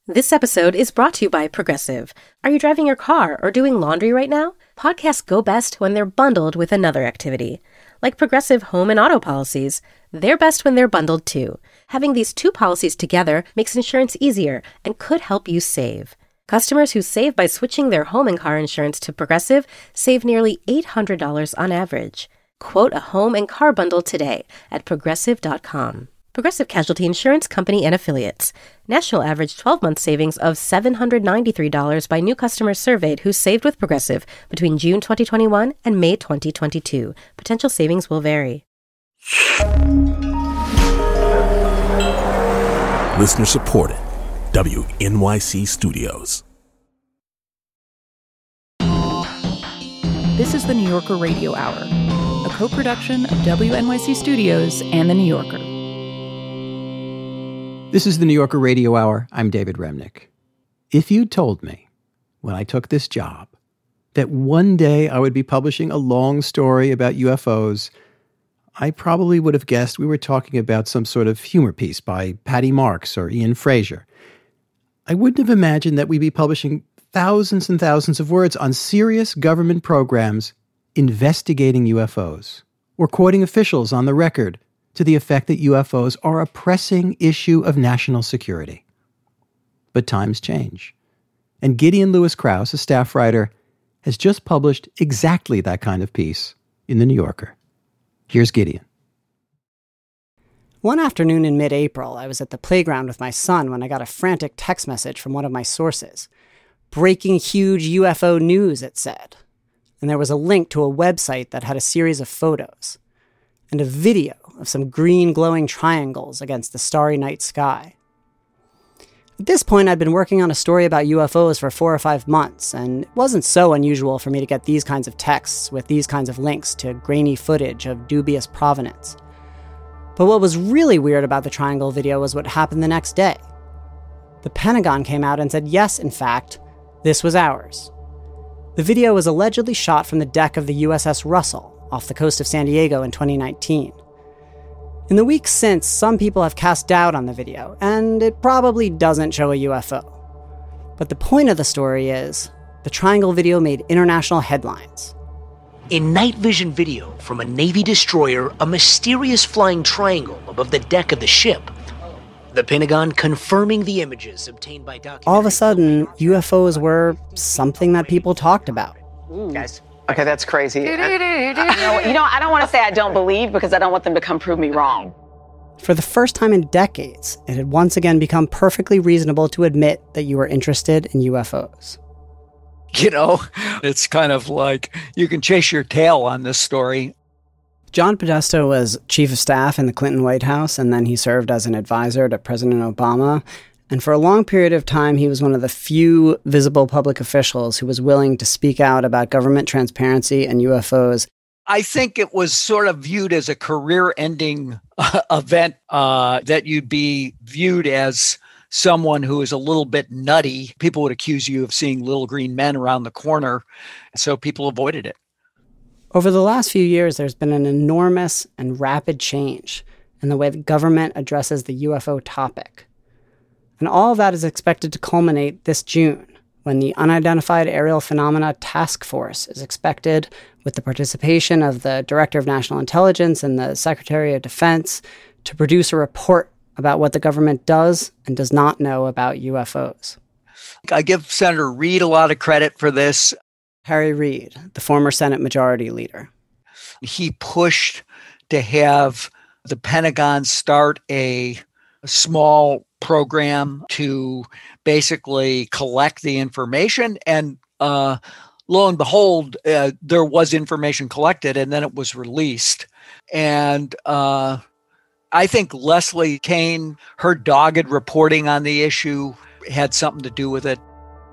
This episode is brought to you by Progressive. Are you driving your car or doing laundry right now? Podcasts go best when they're bundled with another activity. Like Progressive home and auto policies, they're best when they're bundled too. Having these two policies together makes insurance easier and could help you save. Customers who save by switching their home and car insurance to Progressive save nearly $800 on average. Quote a home and car bundle today at Progressive.com. Progressive Casualty Insurance Company and Affiliates. National average 12-month savings of $793 by new customers surveyed who saved with Progressive between June 2021 and May 2022. Potential savings will vary. Listener supported. WNYC Studios. This is the New Yorker Radio Hour, a co-production of WNYC Studios and The New Yorker. This is the New Yorker Radio Hour. I'm David Remnick. If you'd told me, when I took this job, that one day I would be publishing a long story about UFOs, I probably would have guessed we were talking about some sort of humor piece by Patty Marks or Ian Fraser. I wouldn't have imagined that we'd be publishing thousands and thousands of words on serious government programs investigating UFOs, or quoting officials on the record to the effect that UFOs are a pressing issue of national security. But times change. And Gideon Lewis Krause, a staff writer, has just published exactly that kind of piece in The New Yorker. Here's Gideon. One afternoon in mid-April, I was at the playground with my son when I got a frantic text message from one of my sources. Breaking huge UFO news, it said. And there was a link to a website that had a series of photos and a video of some green glowing triangles against the starry night sky. At this point, I'd been working on a story about UFOs for 4 or 5 months, and it wasn't so unusual for me to get these kinds of texts with these kinds of links to grainy footage of dubious provenance. But what was really weird about the triangle video was what happened the next day. The Pentagon came out and said, yes, in fact, this was ours. The video was allegedly shot from the deck of the USS Russell off the coast of San Diego in 2019. In the weeks since, some people have cast doubt on the video, and it probably doesn't show a UFO. But the point of the story is, the triangle video made international headlines. In night vision video from a Navy destroyer, a mysterious flying triangle above the deck of the ship. The Pentagon confirming the images obtained by documentary. All of a sudden, UFOs were something that people talked about. Guys, okay, that's crazy. I don't want to say I don't believe because I don't want them to come prove me wrong. For the first time in decades, it had once again become perfectly reasonable to admit that you were interested in UFOs. You know, it's kind of like you can chase your tail on this story. John Podesta was chief of staff in the Clinton White House, and then he served as an advisor to President Obama. And for a long period of time, he was one of the few visible public officials who was willing to speak out about government transparency and UFOs. I think it was sort of viewed as a career-ending event, that you'd be viewed as someone who is a little bit nutty. People would accuse you of seeing little green men around the corner, so people avoided it. Over the last few years, there's been an enormous and rapid change in the way the government addresses the UFO topic. And all of that is expected to culminate this June, when the Unidentified Aerial Phenomena Task Force is expected, with the participation of the Director of National Intelligence and the Secretary of Defense, to produce a report about what the government does and does not know about UFOs. I give Senator Reid a lot of credit for this. Harry Reid, the former Senate Majority Leader. He pushed to have the Pentagon start a small program to basically collect the information. And lo and behold, there was information collected and then it was released. And I think Leslie Kean, her dogged reporting on the issue had something to do with it.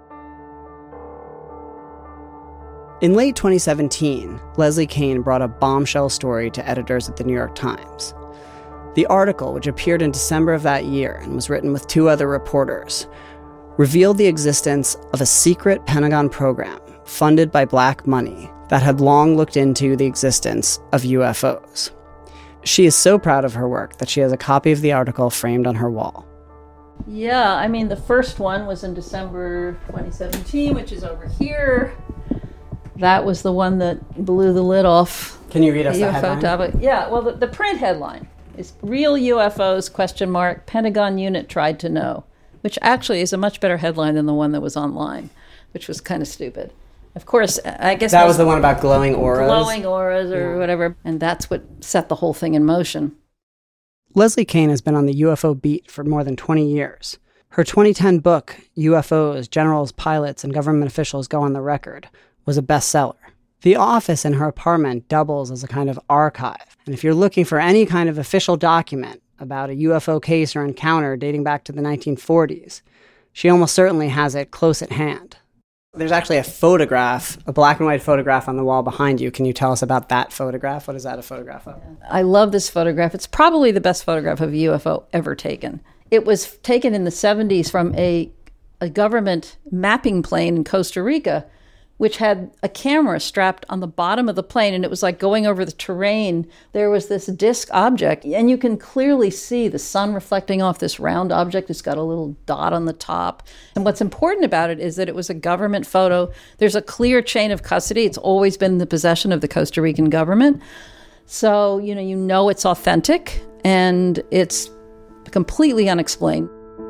In late 2017, Leslie Kean brought a bombshell story to editors at the New York Times. The article, which appeared in December of that year and was written with 2 other reporters, revealed the existence of a secret Pentagon program funded by black money that had long looked into the existence of UFOs. She is so proud of her work that she has a copy of the article framed on her wall. Yeah, I mean, the first one was in December 2017, which is over here. That was the one that blew the lid off. Can you read us the headline? Topic. Yeah, well, the print headline is "Real UFOs, ? Pentagon unit tried to know," which actually is a much better headline than the one that was online, which was kind of stupid. Of course, I guess that was the one about glowing auras. Glowing auras or whatever, and that's what set the whole thing in motion. Leslie Kean has been on the UFO beat for more than 20 years. Her 2010 book, UFOs, Generals, Pilots, and Government Officials Go on the Record, was a bestseller. The office in her apartment doubles as a kind of archive, and if you're looking for any kind of official document about a UFO case or encounter dating back to the 1940s, she almost certainly has it close at hand. There's actually a photograph, a black and white photograph on the wall behind you. Can you tell us about that photograph? What is that a photograph of? I love this photograph. It's probably the best photograph of a UFO ever taken. It was taken in the 70s from a government mapping plane in Costa Rica, which had a camera strapped on the bottom of the plane, and it was like going over the terrain. There was this disc object, and you can clearly see the sun reflecting off this round object. It's got a little dot on the top. And what's important about it is that it was a government photo. There's a clear chain of custody. It's always been in the possession of the Costa Rican government. So, you know it's authentic, and it's completely unexplained.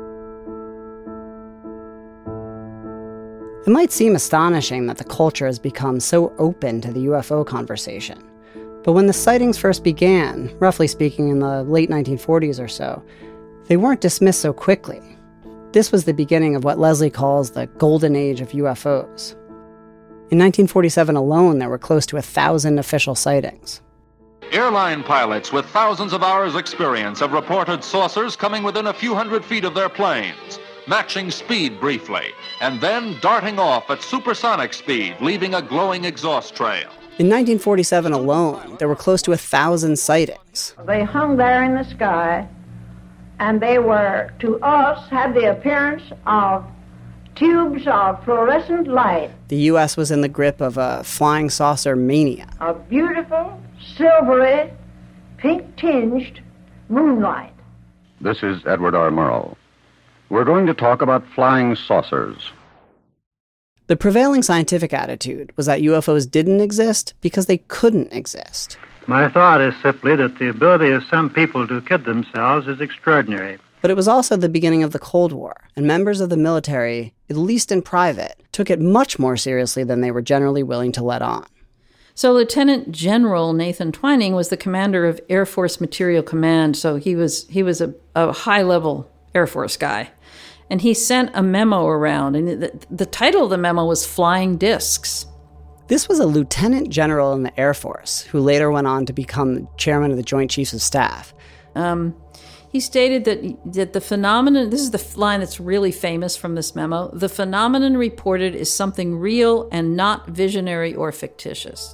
It might seem astonishing that the culture has become so open to the UFO conversation. But when the sightings first began, roughly speaking in the late 1940s or so, they weren't dismissed so quickly. This was the beginning of what Leslie calls the golden age of UFOs. In 1947 alone, there were close to 1,000 official sightings. Airline pilots with thousands of hours' experience have reported saucers coming within a few hundred feet of their planes, matching speed briefly, and then darting off at supersonic speed, leaving a glowing exhaust trail. In 1947 alone, there were close to 1,000 sightings. They hung there in the sky, and they were, to us, had the appearance of tubes of fluorescent light. The U.S. was in the grip of a flying saucer mania. A beautiful, silvery, pink-tinged moonlight. This is Edward R. Murrow. We're going to talk about flying saucers. The prevailing scientific attitude was that UFOs didn't exist because they couldn't exist. My thought is simply that the ability of some people to kid themselves is extraordinary. But it was also the beginning of the Cold War, and members of the military, at least in private, took it much more seriously than they were generally willing to let on. So Lieutenant General Nathan Twining was the commander of Air Force Material Command, so he was a high-level Air Force guy. And he sent a memo around, and the title of the memo was Flying Discs. This was a lieutenant general in the Air Force, who later went on to become the chairman of the Joint Chiefs of Staff. He stated that the phenomenon, this is the line that's really famous from this memo, the phenomenon reported is something real and not visionary or fictitious.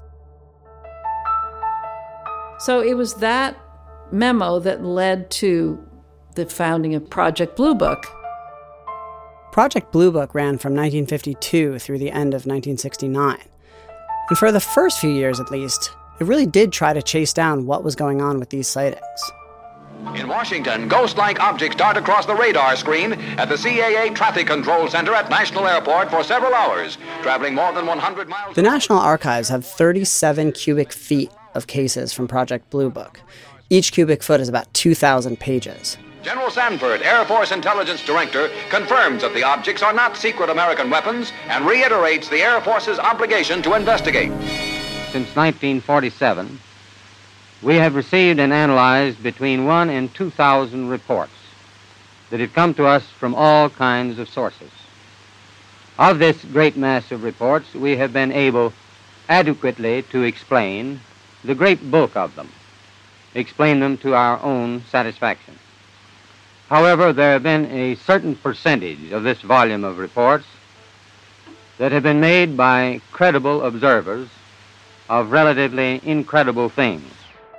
So it was that memo that led to the founding of Project Blue Book. Project Blue Book ran from 1952 through the end of 1969. And for the first few years, at least, it really did try to chase down what was going on with these sightings. In Washington, ghost-like objects dart across the radar screen at the CAA Traffic Control Center at National Airport for several hours, traveling more than 100 miles. The National Archives have 37 cubic feet of cases from Project Blue Book. Each cubic foot is about 2,000 pages. General Sanford, Air Force Intelligence Director, confirms that the objects are not secret American weapons and reiterates the Air Force's obligation to investigate. Since 1947, we have received and analyzed between 1,000 and 2,000 reports that have come to us from all kinds of sources. Of this great mass of reports, we have been able adequately to explain the great bulk of them, explain them to our own satisfaction. However, there have been a certain percentage of this volume of reports that have been made by credible observers of relatively incredible things.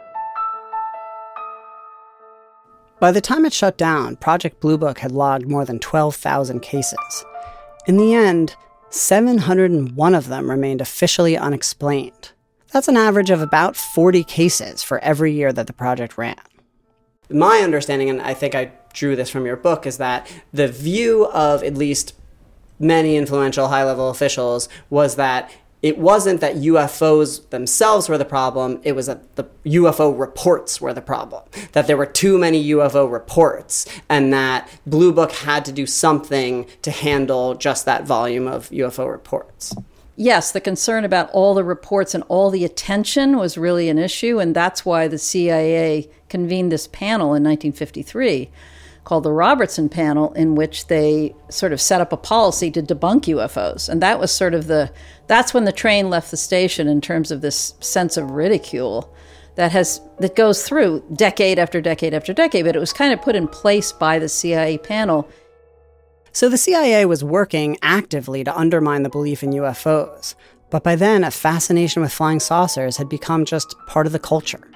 By the time it shut down, Project Blue Book had logged more than 12,000 cases. In the end, 701 of them remained officially unexplained. That's an average of about 40 cases for every year that the project ran. My understanding, and I think I drew this from your book, is that the view of at least many influential high-level officials was that it wasn't that UFOs themselves were the problem, it was that the UFO reports were the problem. That there were too many UFO reports, and that Blue Book had to do something to handle just that volume of UFO reports. Yes, the concern about all the reports and all the attention was really an issue, and that's why the CIA convened this panel in 1953 called the Robertson Panel, in which they sort of set up a policy to debunk UFOs. And that was sort of that's when the train left the station in terms of this sense of ridicule that goes through decade after decade after decade, but it was kind of put in place by the CIA panel. So the CIA was working actively to undermine the belief in UFOs, but by then a fascination with flying saucers had become just part of the culture.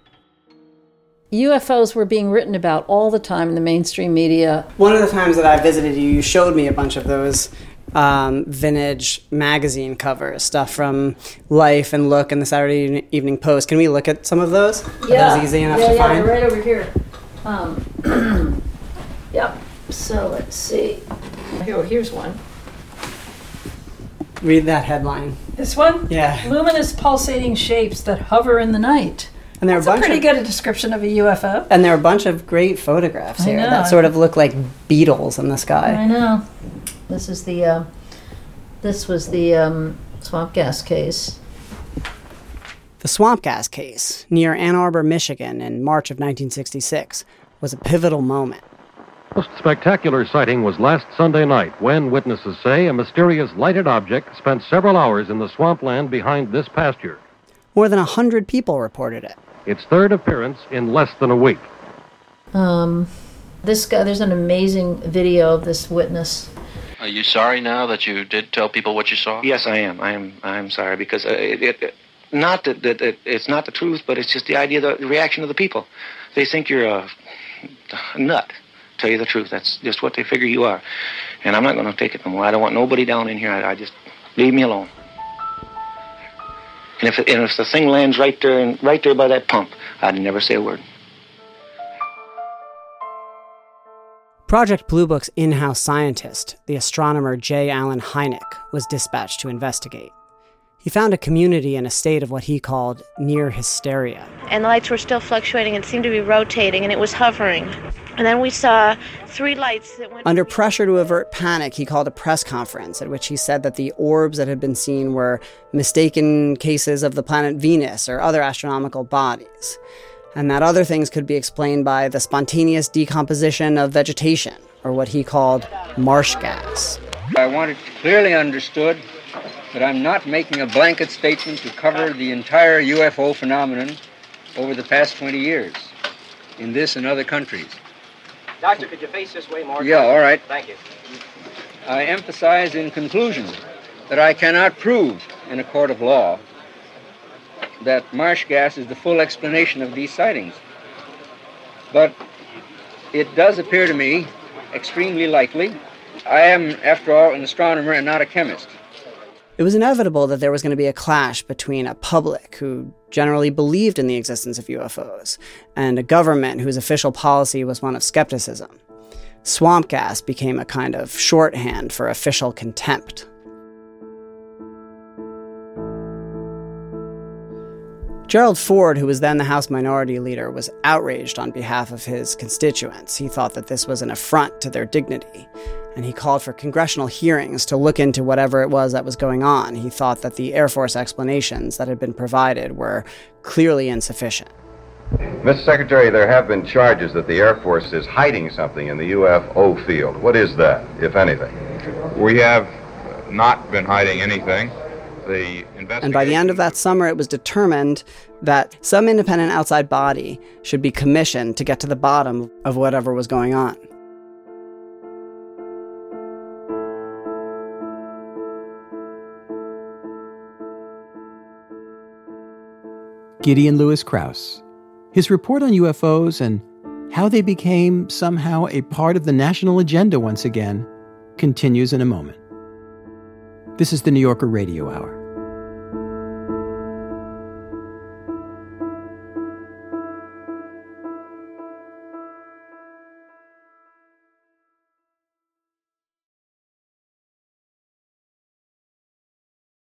UFOs were being written about all the time in the mainstream media. One of the times that I visited you showed me a bunch of those vintage magazine covers, stuff from Life and Look and the Saturday Evening Post. Can we look at some of those? Yeah. Are those easy enough to find? Yeah, right over here. Yep. So let's see. Here's one. Read that headline. This one? Yeah. Luminous pulsating shapes that hover in the night. And there are That's a pretty good description of a UFO. And there are a bunch of great photographs here I know. that sort of look like beetles in the sky. I know. This is this was the swamp gas case. The swamp gas case near Ann Arbor, Michigan in March of 1966 was a pivotal moment. The most spectacular sighting was last Sunday night when, witnesses say, a mysterious lighted object spent several hours in the swampland behind this pasture. More than 100 people reported it. Its third appearance in less than a week. This guy, there's an amazing video of this witness. Are you sorry now that you did tell people what you saw? Yes, I am. I'm sorry because not that it's not the truth, but it's just the idea, the reaction of the people. They think you're a nut. Tell you the truth, that's just what they figure you are, and I'm not going to take it no more. I don't want nobody down in here. I just leave me alone. And if the thing lands right there by that pump, I'd never say a word. Project Blue Book's in-house scientist, the astronomer J. Allen Hynek, was dispatched to investigate. He found a community in a state of what he called near hysteria. And the lights were still fluctuating and seemed to be rotating, and it was hovering. And then we saw 3 lights that went... Under pressure to avert panic, he called a press conference at which he said that the orbs that had been seen were mistaken cases of the planet Venus or other astronomical bodies, and that other things could be explained by the spontaneous decomposition of vegetation, or what he called marsh gas. I want it clearly understood that I'm not making a blanket statement to cover the entire UFO phenomenon over the past 20 years in this and other countries. Doctor, could you face this way more? Yeah, all right. Thank you. I emphasize in conclusion that I cannot prove in a court of law that marsh gas is the full explanation of these sightings. But it does appear to me extremely likely. I am, after all, an astronomer and not a chemist. It was inevitable that there was going to be a clash between a public who generally believed in the existence of UFOs and a government whose official policy was one of skepticism. Swamp gas became a kind of shorthand for official contempt. Gerald Ford, who was then the House Minority Leader, was outraged on behalf of his constituents. He thought that this was an affront to their dignity, and he called for congressional hearings to look into whatever it was that was going on. He thought that the Air Force explanations that had been provided were clearly insufficient. Mr. Secretary, there have been charges that the Air Force is hiding something in the UFO field. What is that, if anything? We have not been hiding anything. And by the end of that summer, it was determined that some independent outside body should be commissioned to get to the bottom of whatever was going on. Gideon Lewis Krauss. His report on UFOs and how they became somehow a part of the national agenda once again continues in a moment. This is the New Yorker Radio Hour.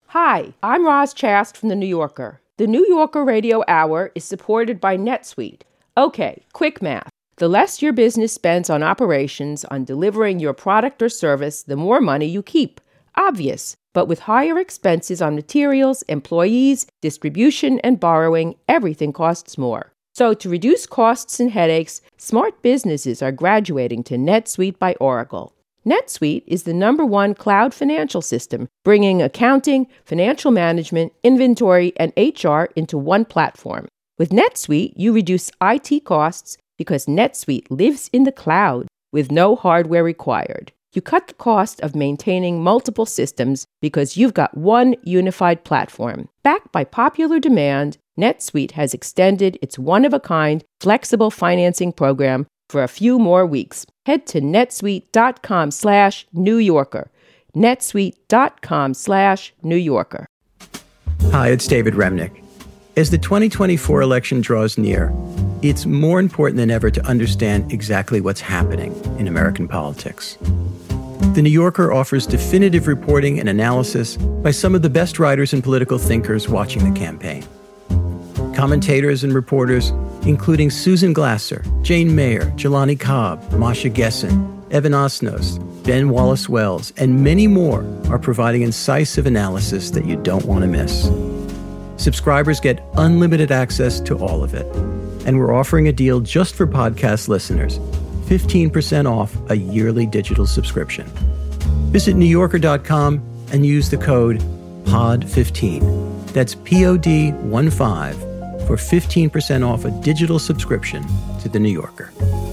Hi, I'm Roz Chast from The New Yorker. The New Yorker Radio Hour is supported by NetSuite. Okay, quick math. The less your business spends on operations, on delivering your product or service, the more money you keep. Obvious. But with higher expenses on materials, employees, distribution, and borrowing, everything costs more. So to reduce costs and headaches, smart businesses are graduating to NetSuite by Oracle. NetSuite is the #1 cloud financial system, bringing accounting, financial management, inventory, and HR into one platform. With NetSuite, you reduce IT costs because NetSuite lives in the cloud with no hardware required. You cut the cost of maintaining multiple systems because you've got one unified platform. Backed by popular demand, NetSuite has extended its one-of-a-kind flexible financing program for a few more weeks. Head to netsuite.com/New Yorker. netsuite.com/New Yorker. Hi, it's David Remnick. As the 2024 election draws near, it's more important than ever to understand exactly what's happening in American politics. The New Yorker offers definitive reporting and analysis by some of the best writers and political thinkers watching the campaign. Commentators and reporters, including Susan Glasser, Jane Mayer, Jelani Cobb, Masha Gessen, Evan Osnos, Ben Wallace-Wells, and many more are providing incisive analysis that you don't want to miss. Subscribers get unlimited access to all of it. And we're offering a deal just for podcast listeners, 15% off a yearly digital subscription. Visit NewYorker.com and use the code POD15. That's POD15 for 15% off a digital subscription to The New Yorker.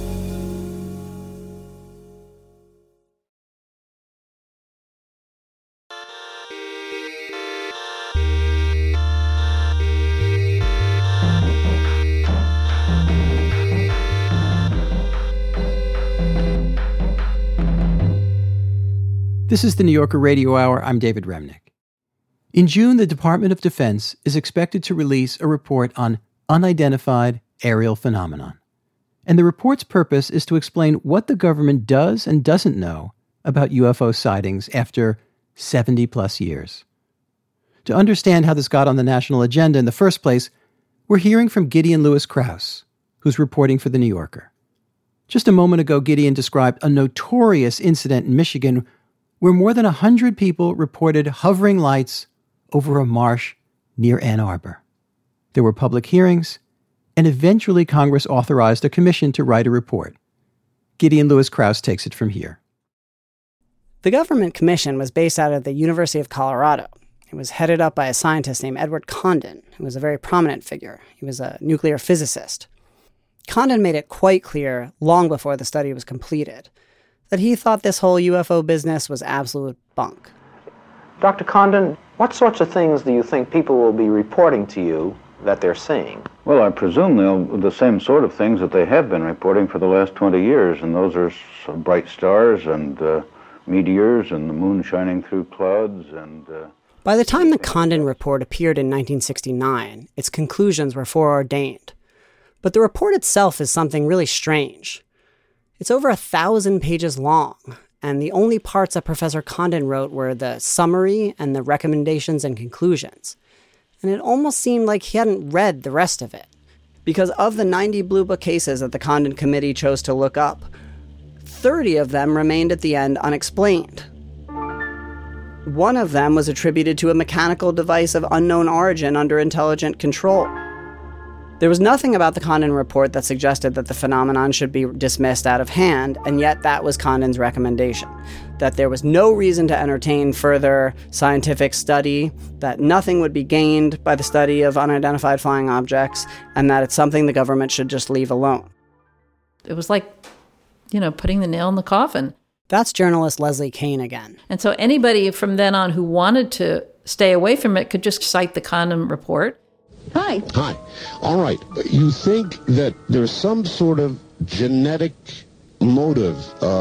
This is the New Yorker Radio Hour. I'm David Remnick. In June, the Department of Defense is expected to release a report on unidentified aerial phenomenon. And the report's purpose is to explain what the government does and doesn't know about UFO sightings after 70-plus years. To understand how this got on the national agenda in the first place, we're hearing from Gideon Lewis Krause, who's reporting for The New Yorker. Just a moment ago, Gideon described a notorious incident in Michigan where more than 100 people reported hovering lights over a marsh near Ann Arbor. There were public hearings, and eventually Congress authorized a commission to write a report. Gideon Lewis Krause takes it from here. The government commission was based out of the University of Colorado. It was headed up by a scientist named Edward Condon, who was a very prominent figure. He was a nuclear physicist. Condon made it quite clear, long before the study was completed, that he thought this whole UFO business was absolute bunk. Dr. Condon, what sorts of things do you think people will be reporting to you that they're seeing? Well, I presume the same sort of things that they have been reporting for the last 20 years, and those are some bright stars and meteors and the moon shining through clouds and... By the time the Condon report appeared in 1969, its conclusions were foreordained. But the report itself is something really strange. It's over 1,000 pages long, and the only parts that Professor Condon wrote were the summary and the recommendations and conclusions. And it almost seemed like he hadn't read the rest of it. Because of the 90 Blue Book cases that the Condon Committee chose to look up, 30 of them remained at the end unexplained. One of them was attributed to a mechanical device of unknown origin under intelligent control. There was nothing about the Condon report that suggested that the phenomenon should be dismissed out of hand, and yet that was Condon's recommendation, that there was no reason to entertain further scientific study, that nothing would be gained by the study of unidentified flying objects, and that it's something the government should just leave alone. It was like, putting the nail in the coffin. That's journalist Leslie Kean again. And so anybody from then on who wanted to stay away from it could just cite the Condon report. Hi. Hi. All right. You think that there's some sort of genetic motive,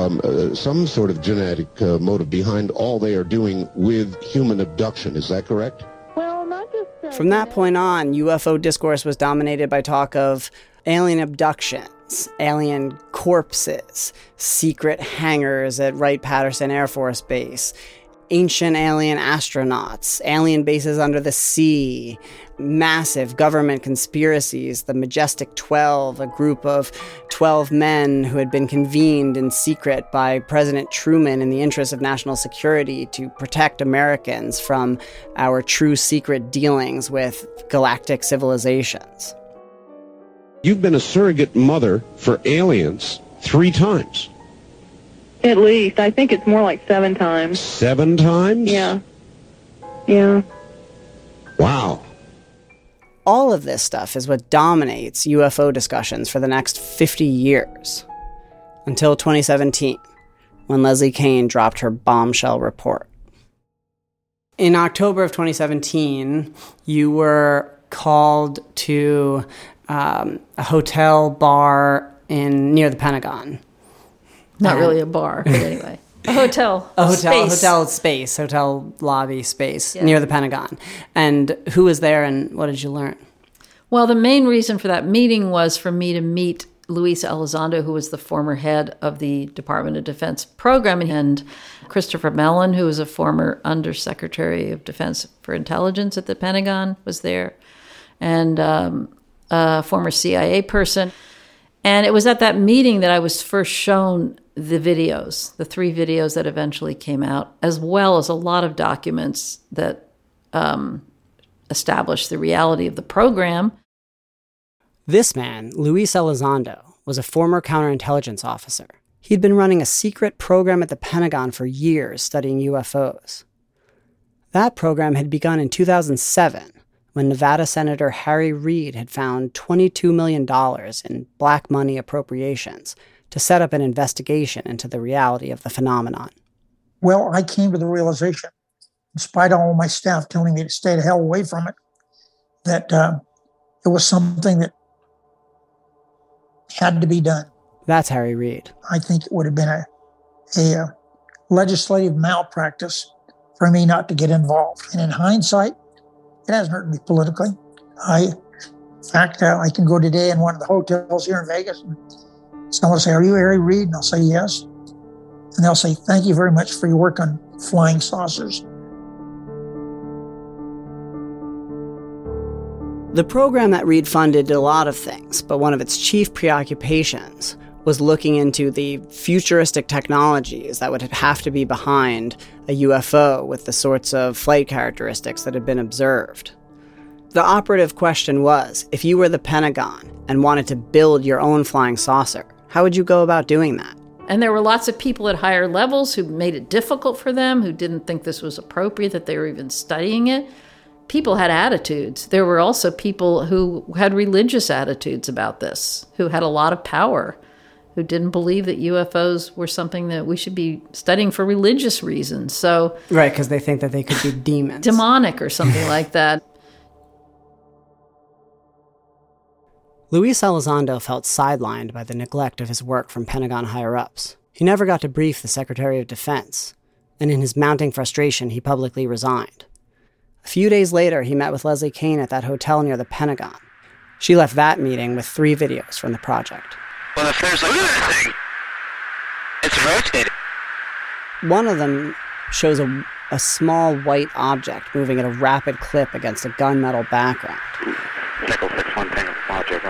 motive behind all they are doing with human abduction. Is that correct? Well, not just... From that point on, UFO discourse was dominated by talk of alien abductions, alien corpses, secret hangars at Wright-Patterson Air Force Base, ancient alien astronauts, alien bases under the sea, massive government conspiracies, the Majestic 12, a group of 12 men who had been convened in secret by President Truman in the interest of national security to protect Americans from our true secret dealings with galactic civilizations. You've been a surrogate mother for aliens 3 times. At least. I think it's more like 7 times. 7 times? Yeah. Yeah. Wow. All of this stuff is what dominates UFO discussions for the next 50 years. Until 2017, when Leslie Kean dropped her bombshell report. In October of 2017, you were called to a hotel bar near the Pentagon. Not really a bar, but anyway. Hotel lobby space near the Pentagon. And who was there and what did you learn? Well, the main reason for that meeting was for me to meet Luis Elizondo, who was the former head of the Department of Defense program, and Christopher Mellon, who was a former Undersecretary of Defense for Intelligence at the Pentagon, was there, and a former CIA person. And it was at that meeting that I was first shown the videos, the 3 videos that eventually came out, as well as a lot of documents that established the reality of the program. This man, Luis Elizondo, was a former counterintelligence officer. He'd been running a secret program at the Pentagon for years studying UFOs. That program had begun in 2007, when Nevada Senator Harry Reid had found $22 million in black money appropriations to set up an investigation into the reality of the phenomenon. Well, I came to the realization, in spite of all my staff telling me to stay the hell away from it, that it was something that had to be done. That's Harry Reid. I think it would have been a legislative malpractice for me not to get involved. And in hindsight, it hasn't hurt me politically. In fact, I can go today in one of the hotels here in Vegas and someone will say, "Are you Harry Reid?" And I'll say, "Yes." And they'll say, "Thank you very much for your work on flying saucers." The program that Reid funded did a lot of things, but one of its chief preoccupations was looking into the futuristic technologies that would have to be behind a UFO with the sorts of flight characteristics that had been observed. The operative question was, if you were the Pentagon and wanted to build your own flying saucer, how would you go about doing that? And there were lots of people at higher levels who made it difficult for them, who didn't think this was appropriate, that they were even studying it. People had attitudes. There were also people who had religious attitudes about this, who had a lot of power, who didn't believe that UFOs were something that we should be studying for religious reasons. So, right, because they think that they could be demons. Demonic or something like that. Luis Elizondo felt sidelined by the neglect of his work from Pentagon higher-ups. He never got to brief the Secretary of Defense, and in his mounting frustration, he publicly resigned. A few days later, he met with Leslie Kean at that hotel near the Pentagon. She left that meeting with 3 videos from the project. Well, if there's thing, it's rotating. One of them shows a small white object moving at a rapid clip against a gunmetal background. Nickel 6-1 Tango Project.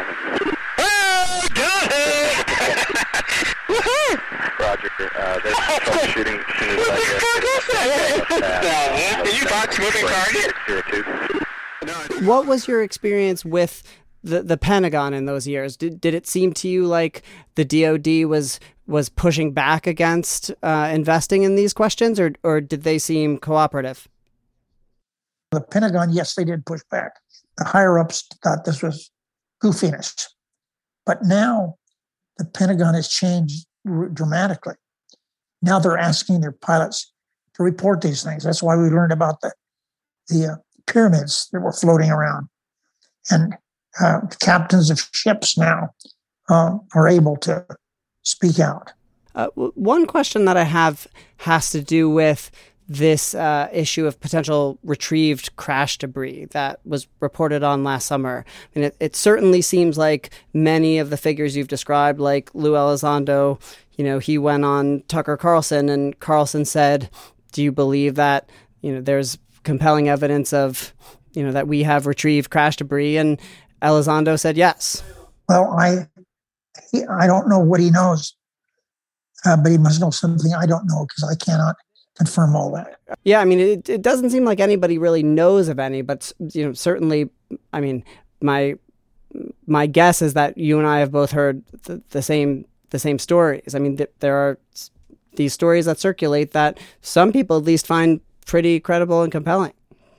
Roger. There's troubleshooting as soon as I get. You box moving target? What was your experience with the Pentagon in those years? Did it seem to you like the DoD was pushing back against investing in these questions, or did they seem cooperative? The Pentagon, yes, they did push back. The higher-ups thought this was goofiness. But now the Pentagon has changed dramatically. Now they're asking their pilots to report these things. That's why we learned about the pyramids that were floating around. And captains of ships now are able to speak out. One question that I have has to do with this issue of potential retrieved crash debris that was reported on last summer. And it certainly seems like many of the figures you've described, like Lou Elizondo, he went on Tucker Carlson, and Carlson said, Do you believe that, there's compelling evidence of, that we have retrieved crash debris? And Elizondo said yes. Well, I don't know what he knows, but he must know something I don't know because I cannot confirm all that. Yeah, I mean, it doesn't seem like anybody really knows of any, but certainly, I mean, my guess is that you and I have both heard the same stories. I mean, there are these stories that circulate that some people at least find pretty credible and compelling.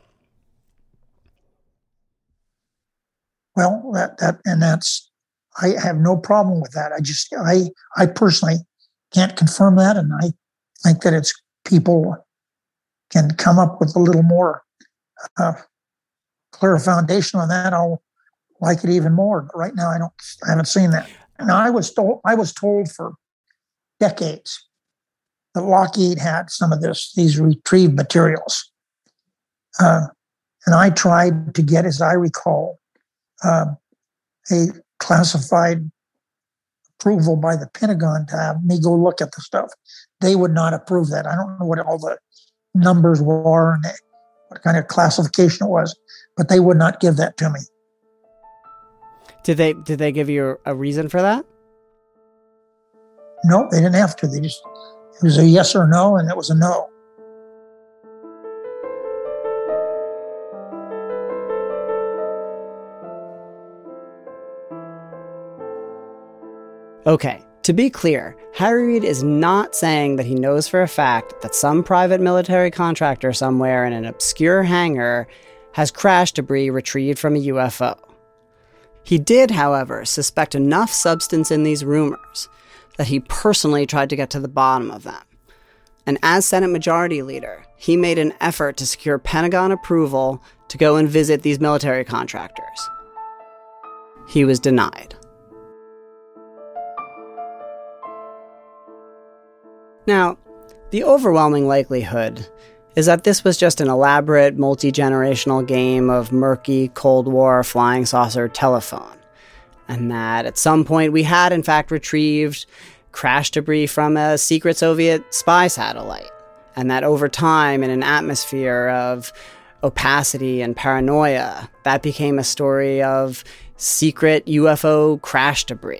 Well, that's I have no problem with that. I personally can't confirm that, and I think that it's people can come up with a little more clear foundation on that. I'll like it even more. But right now, I haven't seen that. Now, I was told for decades that Lockheed had some of these retrieved materials, and I tried to get, as I recall, a classified approval by the Pentagon to have me go look at the stuff. They would not approve that. I don't know what all the numbers were and what kind of classification it was, but they would not give that to me. Did they give you a reason for that? No, they didn't have to. It was a yes or no, and it was a no. Okay, to be clear, Harry Reid is not saying that he knows for a fact that some private military contractor somewhere in an obscure hangar has crash debris retrieved from a UFO. He did, however, suspect enough substance in these rumors that he personally tried to get to the bottom of them. And as Senate Majority Leader, he made an effort to secure Pentagon approval to go and visit these military contractors. He was denied. Now, the overwhelming likelihood is that this was just an elaborate, multi-generational game of murky, Cold War flying saucer telephone, and that at some point we had, in fact, retrieved crash debris from a secret Soviet spy satellite, and that over time, in an atmosphere of opacity and paranoia, that became a story of secret UFO crash debris.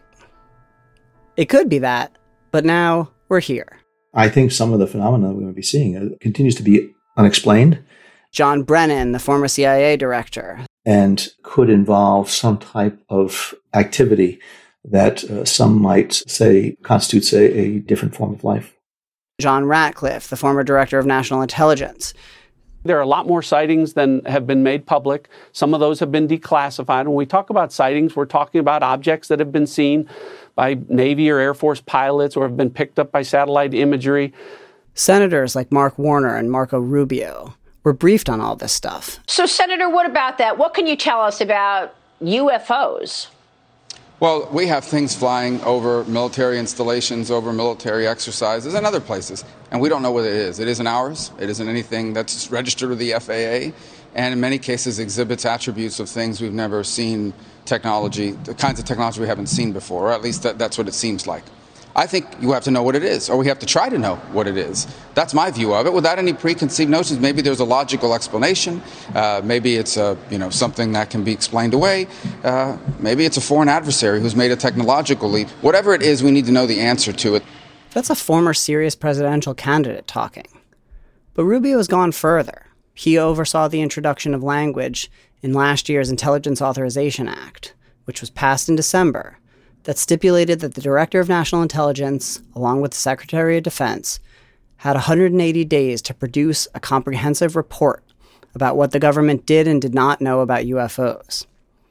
It could be that, but now we're here. I think some of the phenomena we're going to be seeing continues to be unexplained. John Brennan, the former CIA director. And could involve some type of activity that some might say constitutes a different form of life. John Ratcliffe, the former director of national intelligence. There are a lot more sightings than have been made public. Some of those have been declassified. When we talk about sightings, we're talking about objects that have been seen by Navy or Air Force pilots or have been picked up by satellite imagery. Senators like Mark Warner and Marco Rubio were briefed on all this stuff. So, Senator, what about that? What can you tell us about UFOs? Well, we have things flying over military installations, over military exercises, and other places, and we don't know what it is. It isn't ours. It isn't anything that's registered with the FAA, and in many cases exhibits attributes of things we've never seen, technology, the kinds of technology we haven't seen before, or at least that's what it seems like. I think you have to know what it is, or we have to try to know what it is. That's my view of it, without any preconceived notions. Maybe there's a logical explanation. Maybe it's something that can be explained away. Maybe it's a foreign adversary who's made a technological leap. Whatever it is, we need to know the answer to it. That's a former serious presidential candidate talking. But Rubio has gone further. He oversaw the introduction of language in last year's Intelligence Authorization Act, which was passed in December, that stipulated that the Director of National Intelligence, along with the Secretary of Defense, had 180 days to produce a comprehensive report about what the government did and did not know about UFOs.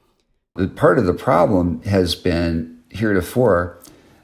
Part of the problem has been, heretofore,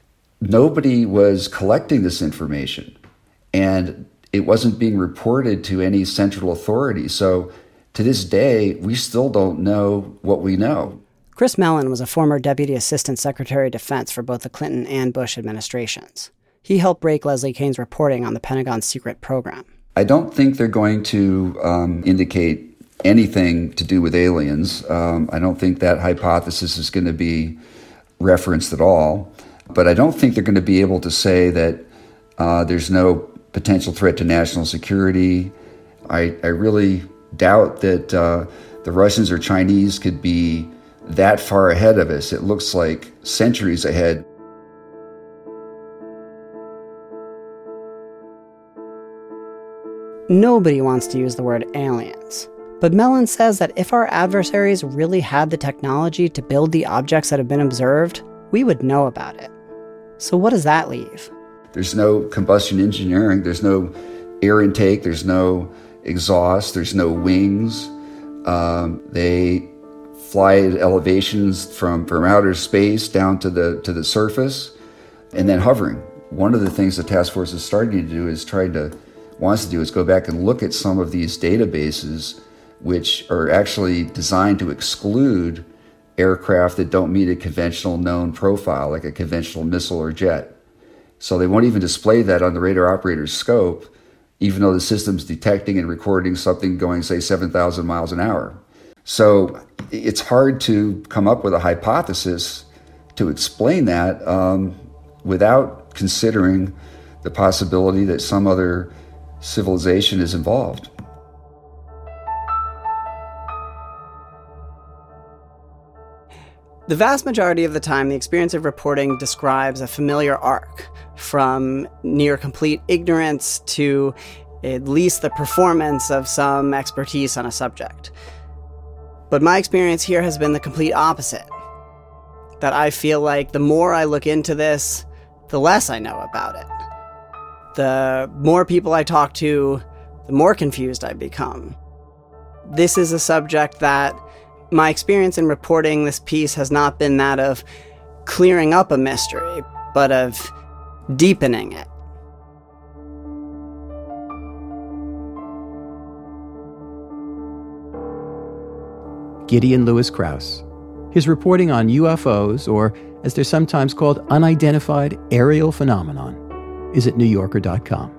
nobody was collecting this information, and it wasn't being reported to any central authority. So to this day, we still don't know what we know. Chris Mellon was a former Deputy Assistant Secretary of Defense for both the Clinton and Bush administrations. He helped break Leslie Kean's reporting on the Pentagon's secret program. I don't think they're going to indicate anything to do with aliens. I don't think that hypothesis is going to be referenced at all. But I don't think they're going to be able to say that there's no potential threat to national security. I really doubt that the Russians or Chinese could be that far ahead of us. It looks like centuries ahead. Nobody wants to use the word aliens. But Mellon says that if our adversaries really had the technology to build the objects that have been observed, we would know about it. So what does that leave? There's no combustion engineering, there's no air intake, there's no exhaust, there's no wings. They fly at elevations from outer space down to the surface, and then hovering. One of the things the task force is starting to do is wants to do is go back and look at some of these databases which are actually designed to exclude aircraft that don't meet a conventional known profile, like a conventional missile or jet. So they won't even display that on the radar operator's scope, even though the system's detecting and recording something going, say, 7,000 miles an hour. So it's hard to come up with a hypothesis to explain that without considering the possibility that some other civilization is involved. The vast majority of the time, the experience of reporting describes a familiar arc, from near complete ignorance to at least the performance of some expertise on a subject. But my experience here has been the complete opposite. That I feel like the more I look into this, the less I know about it. The more people I talk to, the more confused I become. This is a subject that my experience in reporting this piece has not been that of clearing up a mystery, but of deepening it. Gideon Lewis Krauss. His reporting on UFOs, or as they're sometimes called, unidentified aerial phenomenon, is at NewYorker.com.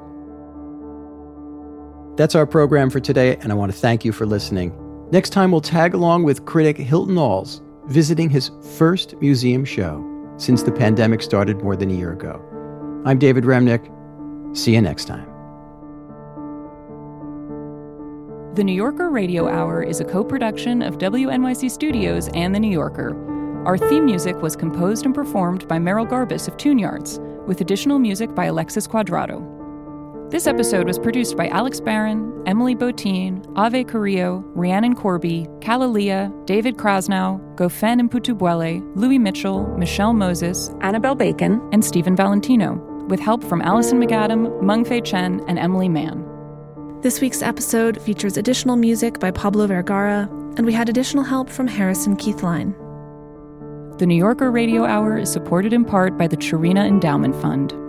That's our program for today, and I want to thank you for listening. Next time, we'll tag along with critic Hilton Als, visiting his first museum show since the pandemic started more than a year ago. I'm David Remnick. See you next time. The New Yorker Radio Hour is a co-production of WNYC Studios and The New Yorker. Our theme music was composed and performed by Merrill Garbus of Tune Yards, with additional music by Alexis Cuadrado. This episode was produced by Alex Barron, Emily Botine, Ave Carrillo, Rhiannon Corby, Kalalia, David Krasnow, Gofen Mputubwele, Louis Mitchell, Michelle Moses, Annabelle Bacon, and Stephen Valentino, with help from Allison McAdam, Meng-Fei Chen, and Emily Mann. This week's episode features additional music by Pablo Vergara, and we had additional help from Harrison Keithline. The New Yorker Radio Hour is supported in part by the Chirina Endowment Fund.